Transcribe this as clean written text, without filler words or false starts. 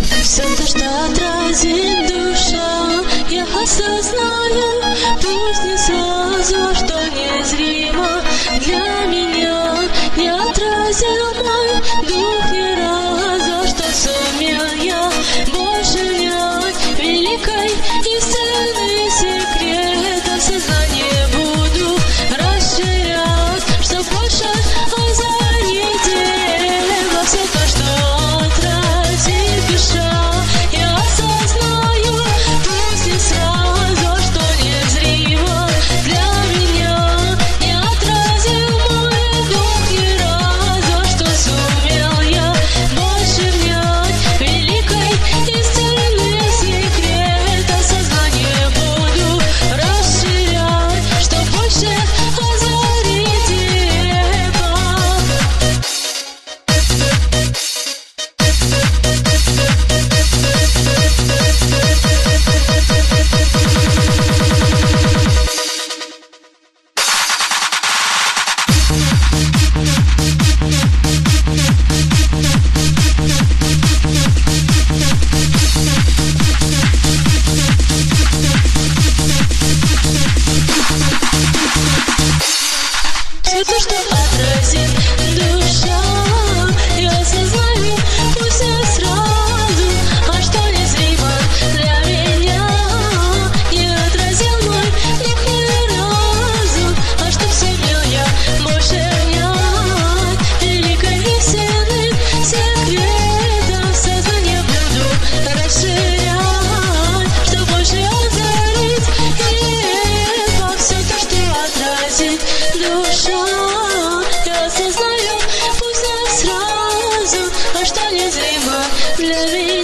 Все то, что отразит душа, я осознаю, пусть не сразу, что незримо для меня. Не отразил мой дух ни разу, что сумел я больше внять великой истины секрет. Сознание буду расширять, что больше озарить во все то, что отразит душа. Я осознаю, пусть не сразу, что незримо для меня. Не отразил мой дух ни разу, что сумел я больше внять великой истины секрет. Сознание буду расширять, что больше озарить небо. Все то, что отразит душа, я осознаю, пусть не сразу, а что незримо для меня. Не отразил мой дух ни разу, а что сумел я больше внять великой истины секретов. Сознание буду расширять, что больше озарить небо. Все то, что отразит душа, я осознаю, пусть не сразу, а что незримо для меня.